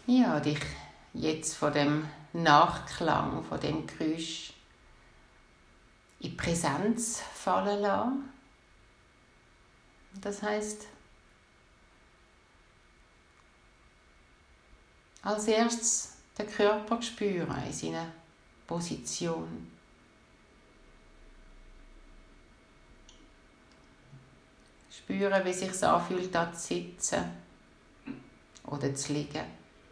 Ja, dich jetzt von dem Nachklang, von dem Geräusch in die Präsenz fallen lassen. Das heisst, als erstes den Körper spüren in seiner Position. Spüren, wie es sich anfühlt, da zu sitzen oder zu liegen.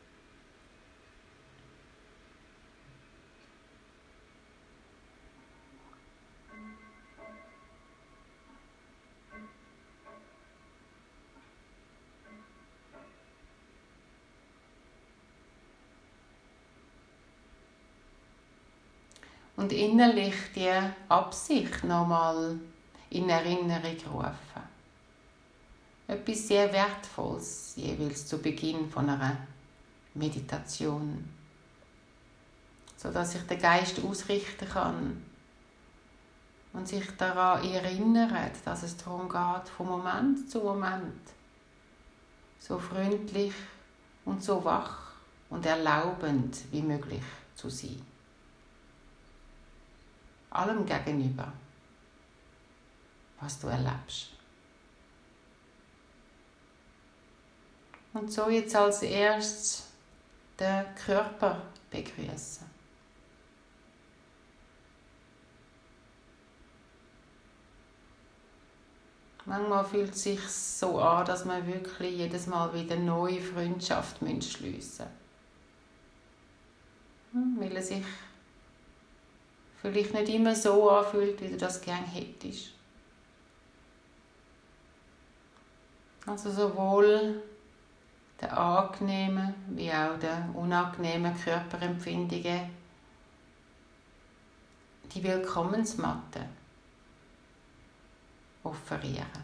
Und innerlich die Absicht nochmal in Erinnerung rufen. Etwas sehr Wertvolles, jeweils zu Beginn von einer Meditation. Sodass sich der Geist ausrichten kann und sich daran erinnert, dass es darum geht, von Moment zu Moment so freundlich und so wach und erlaubend wie möglich zu sein. Allem gegenüber, was du erlebst. Und so jetzt als erstes den Körper begrüßen. Manchmal fühlt es sich so an, dass man wirklich jedes Mal wieder neue Freundschaft schliessen müssen. Weil es sich vielleicht nicht immer so anfühlt, wie du das gerne hättest. Also sowohl der angenehmen wie auch der unangenehmen Körperempfindungen, die Willkommensmatte offerieren.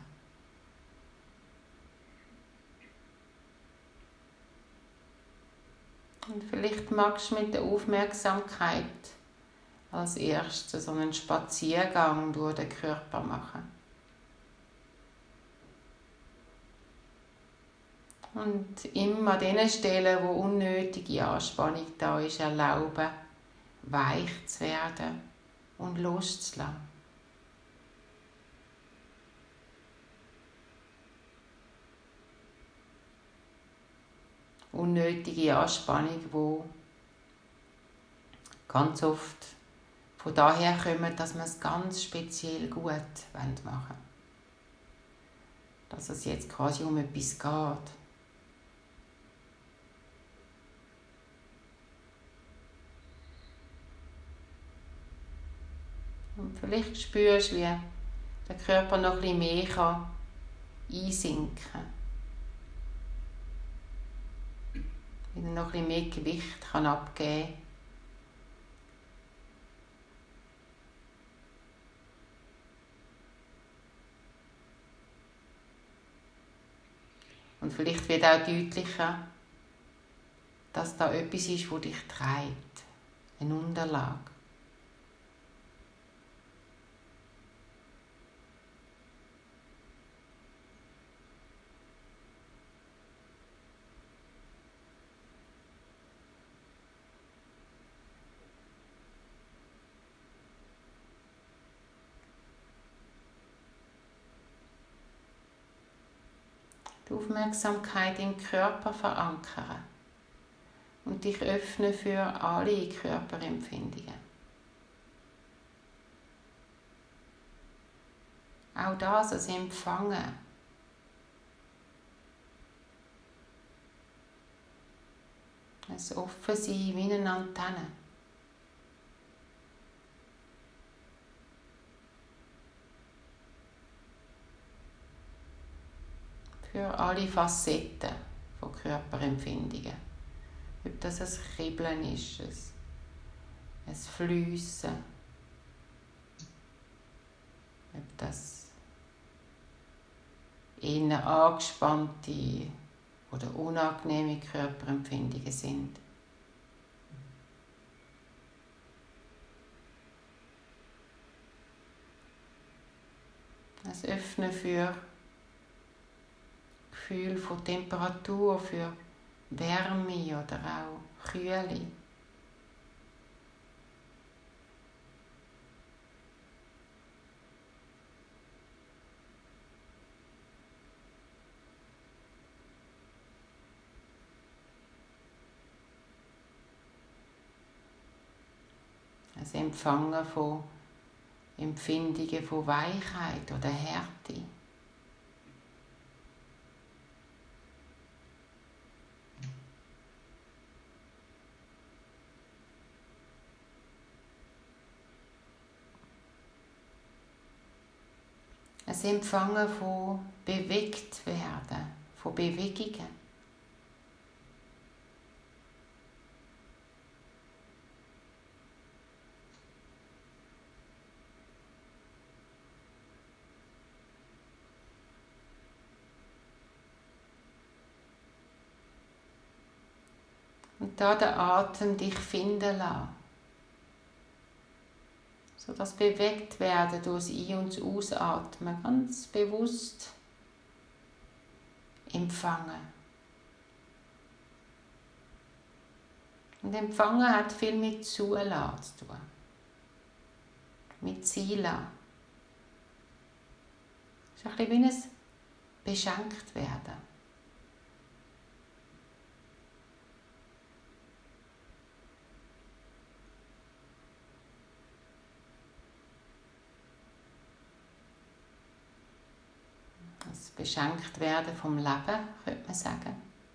Und vielleicht magst du mit der Aufmerksamkeit als erstes so einen Spaziergang durch den Körper machen. Und immer an den Stellen, wo unnötige Anspannung da ist, erlauben, weich zu werden und loszulassen. Unnötige Anspannung, die ganz oft von daher kommen, dass wir es ganz speziell gut machen wollen. Dass es jetzt quasi um etwas geht. Und vielleicht spürst du, wie der Körper noch ein bisschen mehr einsinken kann. Wie er noch ein bisschen mehr Gewicht abgeben kann. Und vielleicht wird auch deutlicher, dass da etwas ist, das dich treibt. Eine Unterlage. Die Aufmerksamkeit im Körper verankern und dich öffnen für alle Körperempfindungen. Auch das, also empfangen. Es offen sein wie eine Antenne. Für alle Facetten von Körperempfindungen. Ob das ein Kribbeln ist, ein Fliessen, ob das eher angespannte oder unangenehme Körperempfindungen sind. Das Öffnen für Gefühl von Temperatur, für Wärme oder auch Kühle. Das Empfangen von Empfindungen von Weichheit oder Härte. Das Empfangen von bewegt werden, von Bewegungen. Und da den Atem dich finden lassen. So das bewegt werden durch das Ein- und das Ausatmen ganz bewusst empfangen. Und empfangen hat viel mit Zulassen zu tun. Mit sein lassen. Es ist ein bisschen wie ein beschenkt werden. Das beschenkt werden vom Leben, könnte man sagen.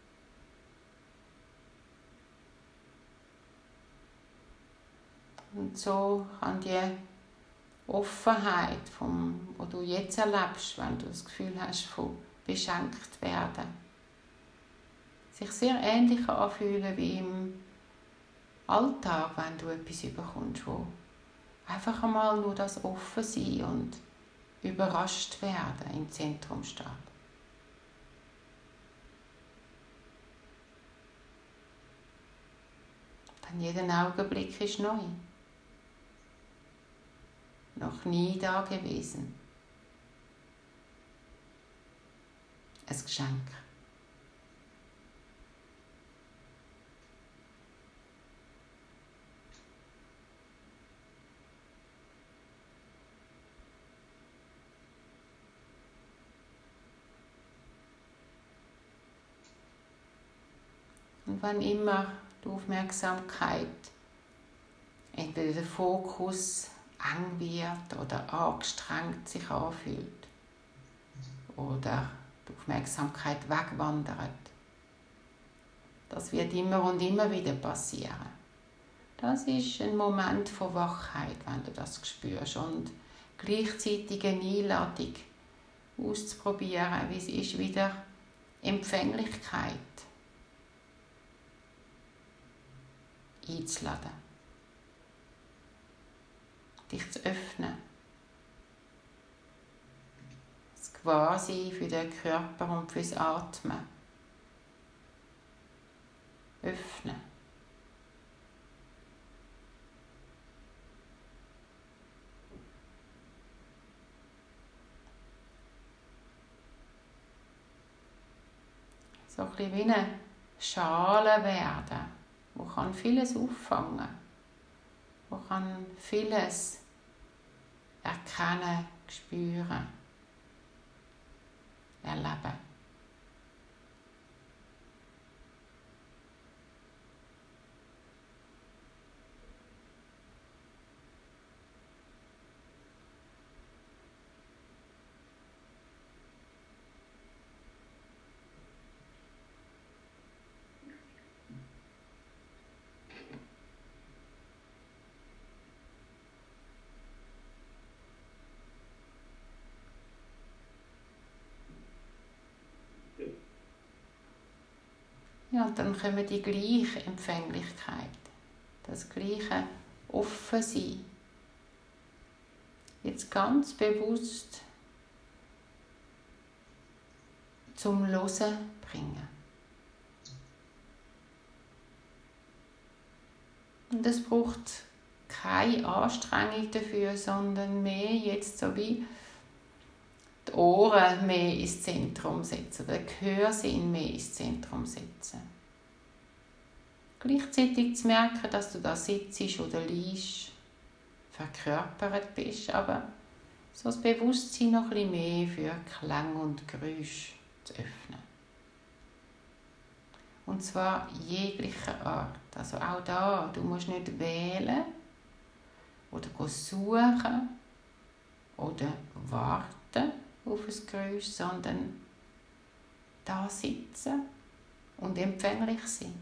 Und so kann die Offenheit, die du jetzt erlebst, wenn du das Gefühl hast, von beschenkt werden, sich sehr ähnlich anfühlen wie im Alltag, wenn du etwas überkommst, wo einfach einmal nur das Offensein und überrascht werden im Zentrum steht. Denn jeder Augenblick ist neu. Noch nie da gewesen. Ein Geschenk. Und wenn immer die Aufmerksamkeit, entweder der Fokus eng wird oder angestrengt sich anfühlt oder die Aufmerksamkeit wegwandert, das wird immer und immer wieder passieren. Das ist ein Moment von Wachheit, wenn du das spürst und gleichzeitig eine Einladung auszuprobieren, wie es ist, wieder Empfänglichkeit einzuladen. Dich zu öffnen. Das Gewahrsein für den Körper und fürs Atmen. Öffnen. So ein bisschen wie eine Schale werden, wo kann vieles auffangen, wo kann vieles erkennen, spüren, erleben. Ja, und dann kommen die gleiche Empfänglichkeit, das gleiche Offensein. Jetzt ganz bewusst zum Hören bringen. Und es braucht keine Anstrengung dafür, sondern mehr jetzt so wie die Ohren mehr ins Zentrum setzen, den Gehörsinn mehr ins Zentrum setzen. Gleichzeitig zu merken, dass du da sitzt oder liegst, verkörpert bist, aber so das Bewusstsein noch ein bisschen mehr für Klang und Geräusch zu öffnen. Und zwar jeglicher Art. Also auch da, du musst nicht wählen oder suchen oder warten auf ein Geräusch, sondern da sitzen und empfänglich sein.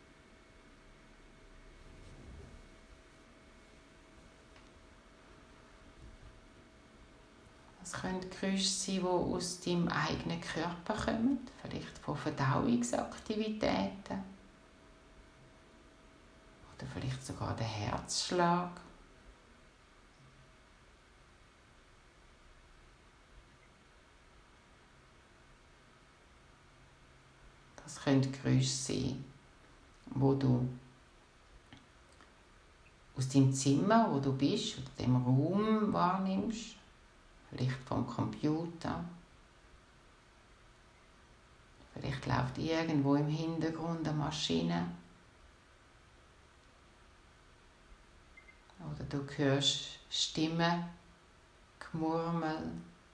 Es können Geräusche sein, die aus deinem eigenen Körper kommen, vielleicht von Verdauungsaktivitäten oder vielleicht sogar der Herzschlag. Das können Geräusche sein, wo du aus deinem Zimmer, wo du bist, oder dem Raum wahrnimmst. Vielleicht vom Computer. Vielleicht läuft irgendwo im Hintergrund eine Maschine. Oder du hörst Stimmen, Gemurmel.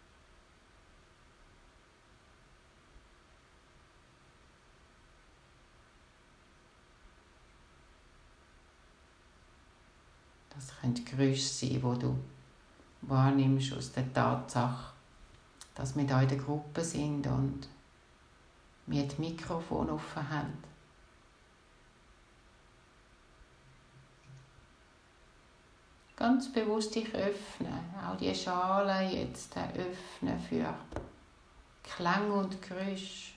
Das können Geräusche sein, die du wahrnimmst aus der Tatsache, dass wir hier in der Gruppe sind und wir das Mikrofon offen haben. Ganz bewusst dich öffnen, auch die Schale jetzt öffnen für Klang und Geräusch.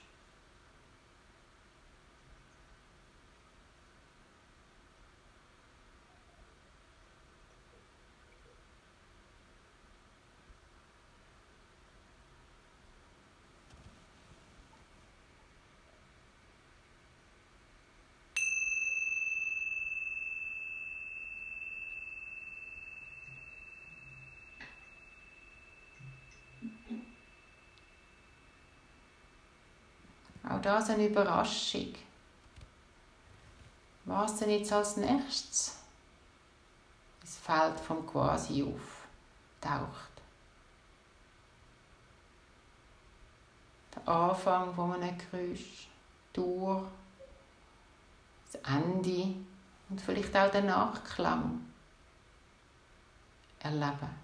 Auch das eine Überraschung. Was denn jetzt als nächstes ins Feld vom Quasi auftaucht? Der Anfang von einem Geräusch, durch das Ende und vielleicht auch den Nachklang erleben.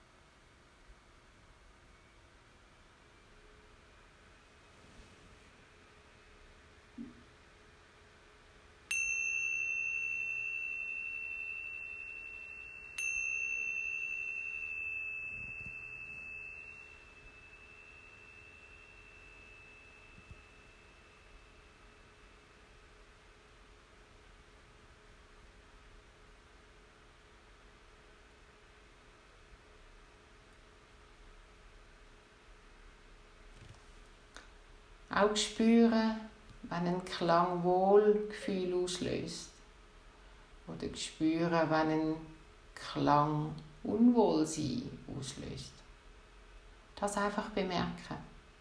Auch spüren, wenn ein Klang Wohlgefühl auslöst. Oder spüren, wenn ein Klang Unwohlsein auslöst. Das einfach bemerken.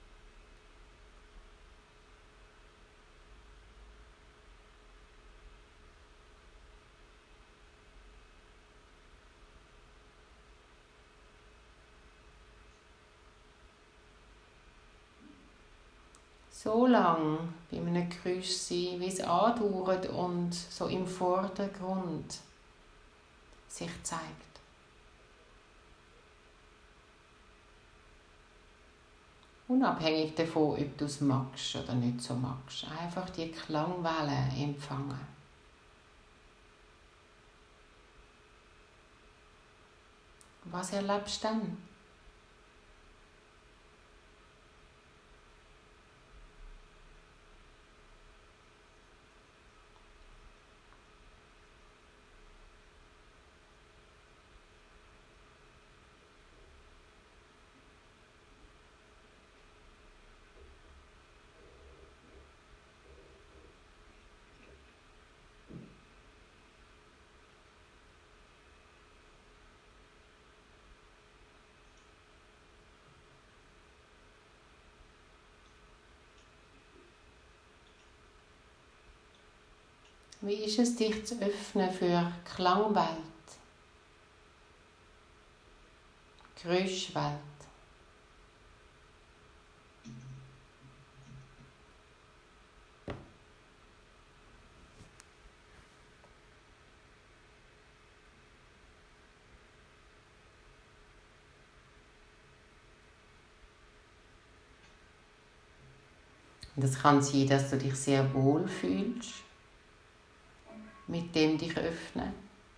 So lange bei einem Geräusch sein, wie es andauert und so im Vordergrund sich zeigt. Unabhängig davon, ob du es magst oder nicht so magst. Einfach die Klangwellen empfangen. Was erlebst du dann? Wie ist es, dich zu öffnen für Klangwelt, Geräuschwelt? Und es kann sein, dass du dich sehr wohl fühlst mit dem dich öffnen.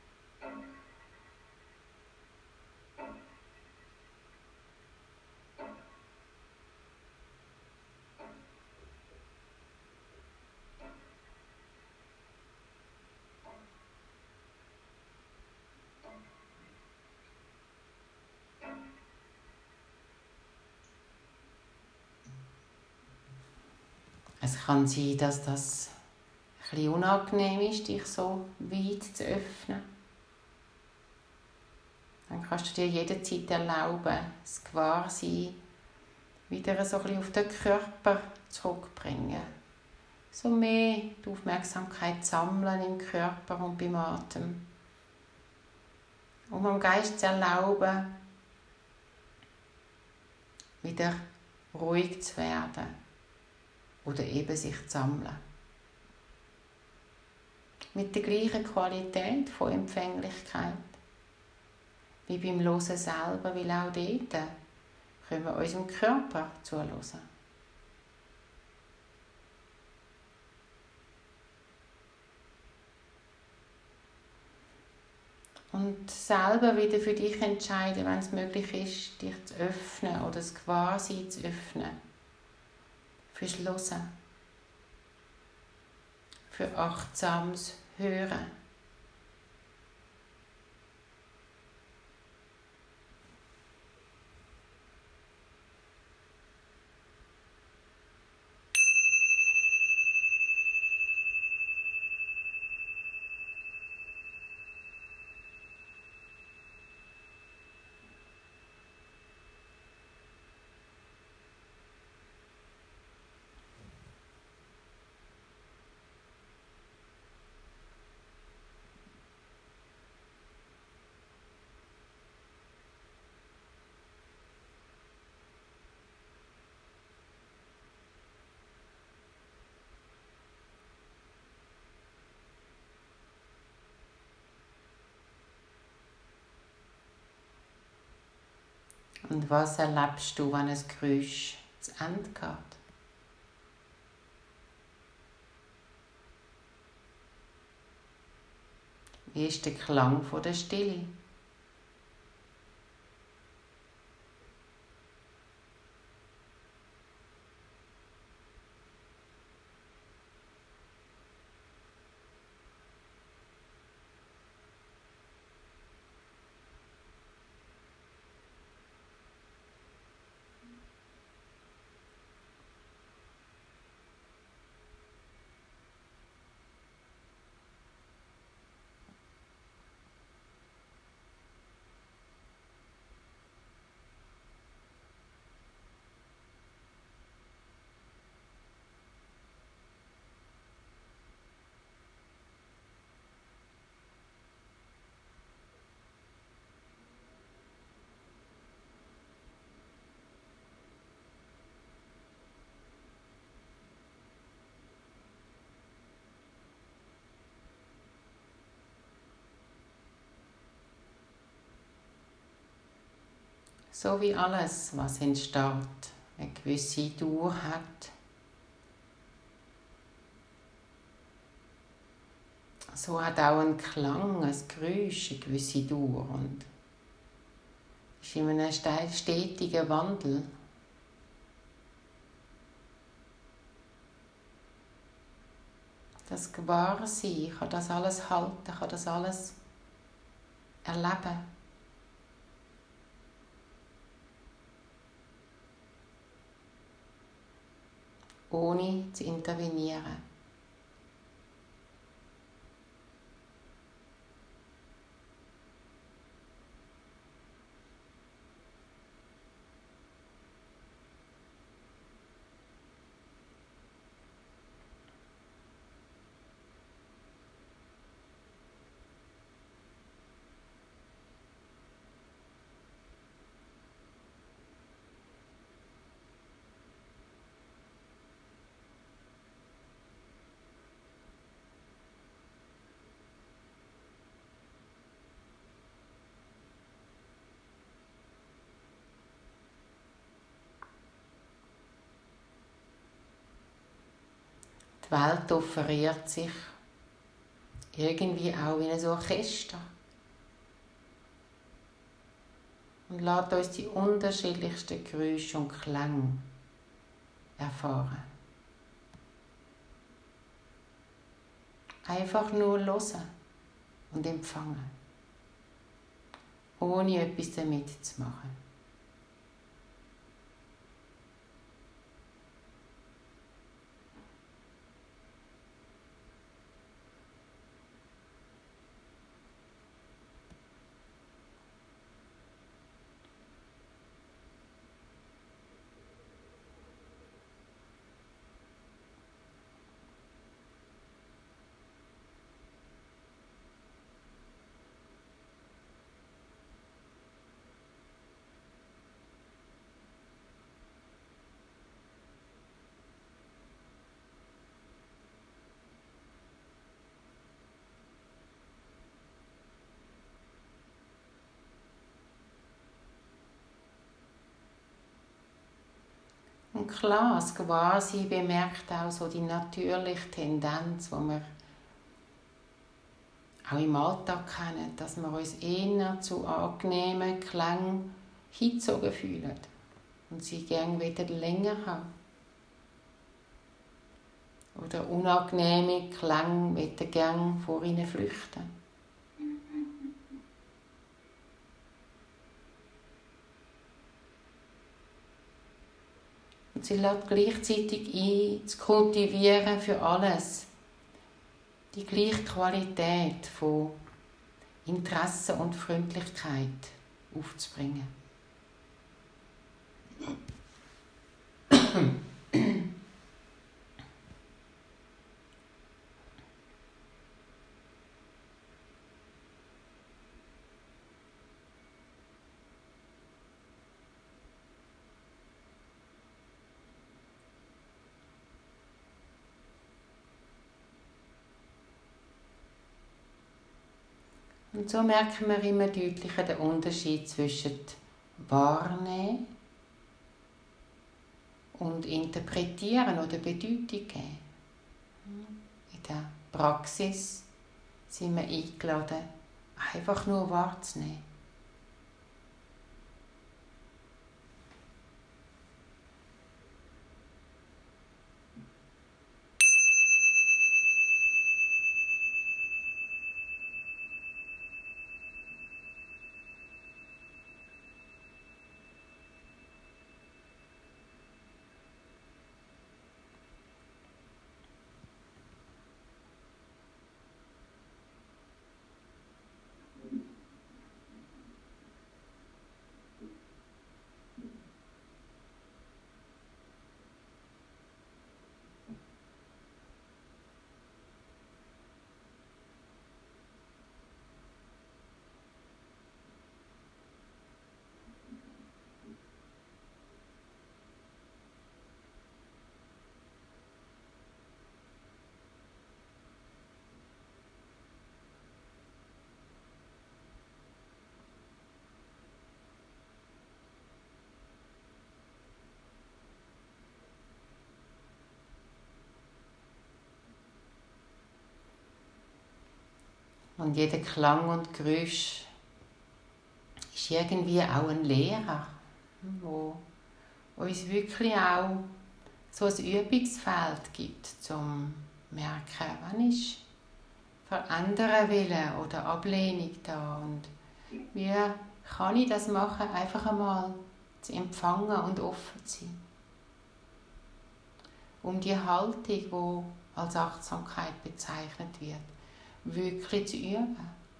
Es kann sein, dass das ein bisschen unangenehm ist, dich so weit zu öffnen. Dann kannst du dir jederzeit erlauben, das Gewahrsein wieder so ein bisschen auf den Körper zurückbringen. So mehr die Aufmerksamkeit sammeln im Körper und beim Atem. Um dem Geist zu erlauben, wieder ruhig zu werden oder eben sich zu sammeln. Mit der gleichen Qualität von Empfänglichkeit wie beim Hören selber, weil auch dort können wir unserem Körper zuhören. Und selber wieder für dich entscheiden, wenn es möglich ist, dich zu öffnen oder das Gewahrsein zu öffnen. Fürs Hören. Für achtsames Hören. Und was erlebst du, wenn ein Geräusch zu Ende geht? Wie ist der Klang von der Stille? So wie alles, was entsteht, eine gewisse Dauer hat, so hat auch ein Klang, ein Geräusch eine gewisse Dauer und ist in einem stetigen Wandel. Das Gewahrsein kann das alles halten, kann das alles erleben. Ohne zu intervenieren. Die Welt offeriert sich irgendwie auch wie ein Orchester und lässt uns die unterschiedlichsten Geräusche und Klänge erfahren. Einfach nur hören und empfangen, ohne etwas damit zu machen. Und klar, das Gewahrsein bemerkt auch so die natürliche Tendenz, die wir auch im Alltag kennen, dass wir uns eher zu angenehmen Klängen hingezogen fühlen und sie gerne wieder länger haben. Oder unangenehme Klänge wieder gerne vor ihnen flüchten. Und sie lädt gleichzeitig ein, zu kultivieren für alles. Die gleiche Qualität von Interesse und Freundlichkeit aufzubringen. Und so merken wir immer deutlicher den Unterschied zwischen Wahrnehmen und Interpretieren oder Bedeutung geben. In der Praxis sind wir eingeladen, einfach nur wahrzunehmen. Und jeder Klang und Geräusch ist irgendwie auch ein Lehrer, wo uns wirklich auch so ein Übungsfeld gibt, zum merken, wann ist Verändern Willen oder Ablehnung da und wie kann ich das machen, einfach einmal zu empfangen und offen zu sein. Um die Haltung, die als Achtsamkeit bezeichnet wird, wirklich zu üben.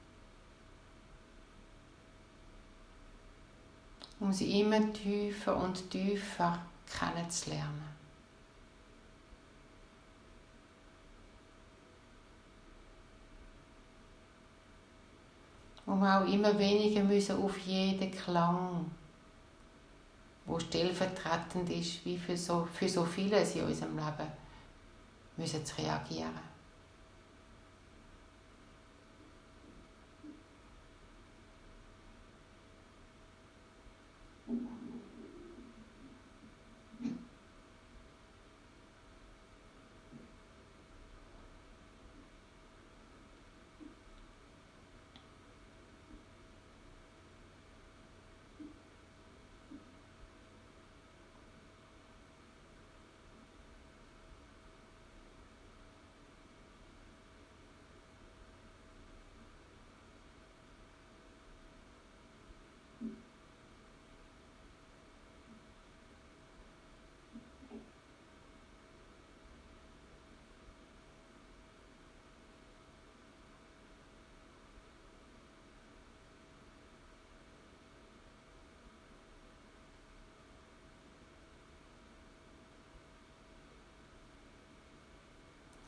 Um sie immer tiefer und tiefer kennenzulernen. Um auch immer weniger müssen auf jeden Klang, der stellvertretend ist, wie für so vieles in unserem Leben, müssen zu reagieren.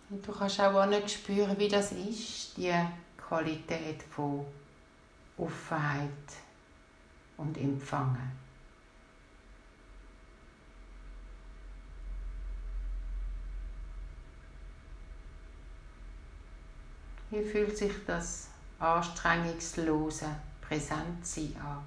Und du kannst auch nicht spüren, wie das ist, die Qualität von Offenheit und Empfangen. Wie fühlt sich das anstrengungslose Präsentsein an?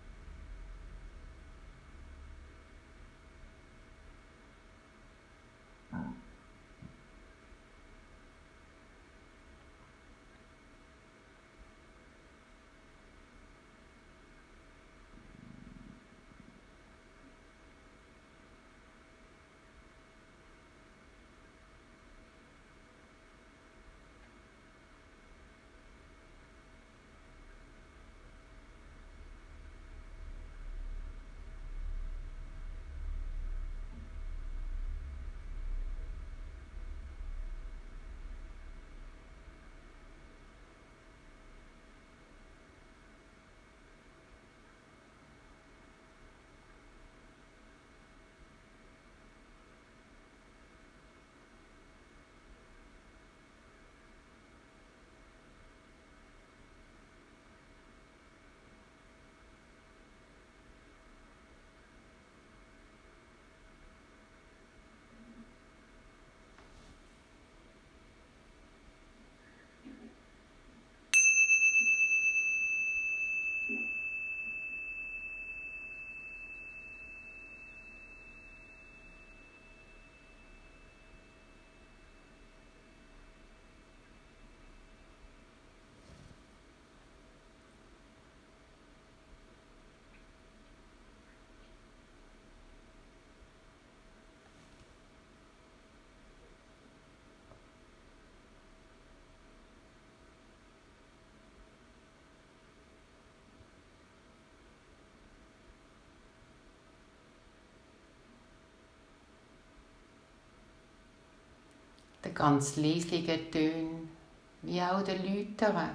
Der ganz leislichen Töne, wie auch der Läutern,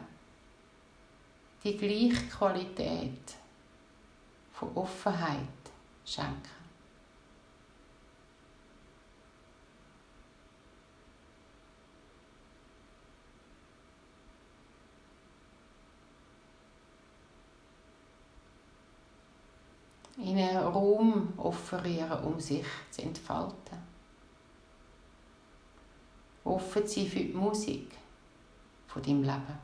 die gleiche Qualität von Offenheit schenken. Ihnen Raum offerieren, um sich zu entfalten. Offen sein für die Musik von deinem Leben.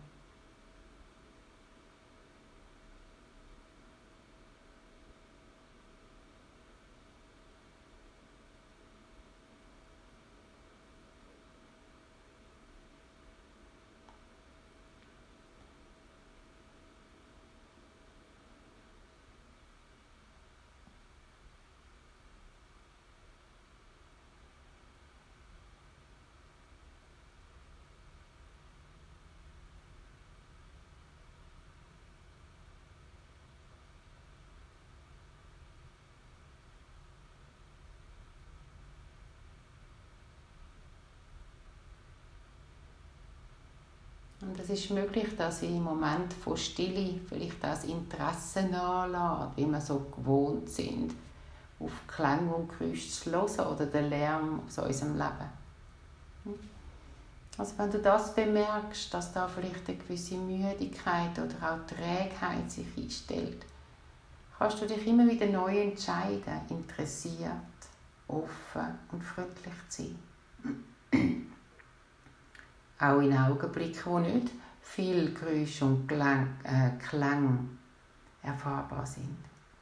Und es ist möglich, dass im Moment von Stille vielleicht das Interesse nachlässt, wie wir so gewohnt sind, auf Klang und Geräusche zu hören oder den Lärm aus unserem Leben. Also wenn du das bemerkst, dass da vielleicht eine gewisse Müdigkeit oder auch Trägheit sich einstellt, kannst du dich immer wieder neu entscheiden, interessiert, offen und freundlich zu sein. Auch in Augenblicken, wo nicht viel Geräusch und Klang erfahrbar sind.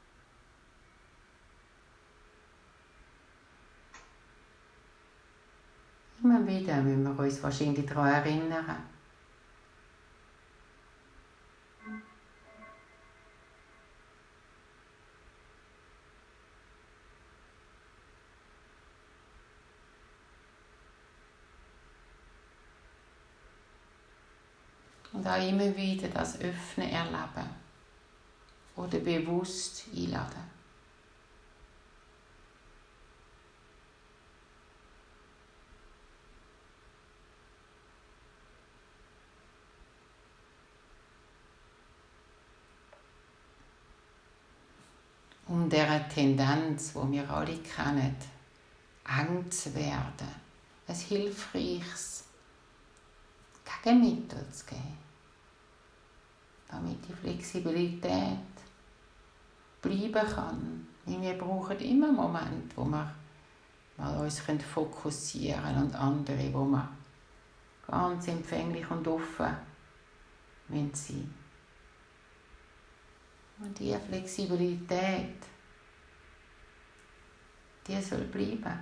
Immer wieder müssen wir uns wahrscheinlich daran erinnern. Und auch immer wieder das Öffnen erleben oder bewusst einladen. Um dieser Tendenz, die wir alle kennen, eng zu werden, ein hilfreiches Gegenmittel zu geben, damit die Flexibilität bleiben kann. Wir brauchen immer einen Moment, wo wir mal uns fokussieren können und andere, wo wir ganz empfänglich und offen sein müssen. Und diese Flexibilität, die soll bleiben.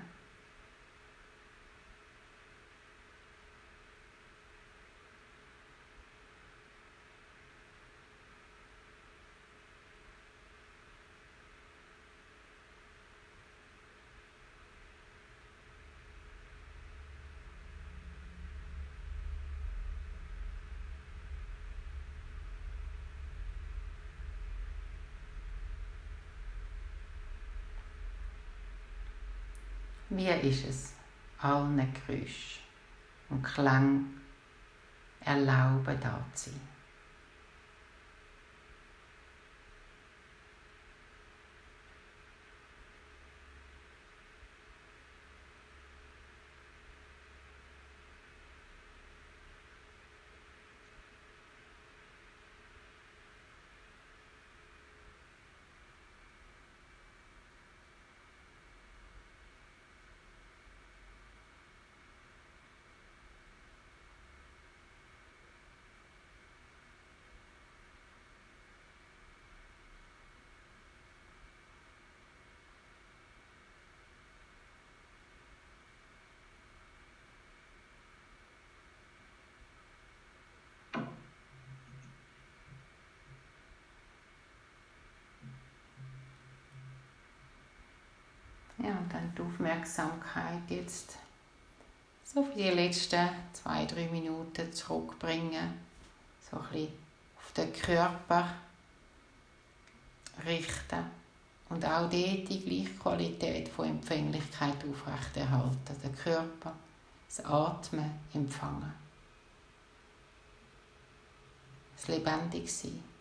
Wie ist es, allen Geräuschen und Klängen erlauben, da zu sein? Ja, und dann die Aufmerksamkeit jetzt so für die letzten 2-3 Minuten zurückbringen. So ein bisschen auf den Körper richten. Und auch dort die gleiche Qualität von Empfänglichkeit aufrechterhalten. Den Körper, das Atmen empfangen. Das Lebendigsein.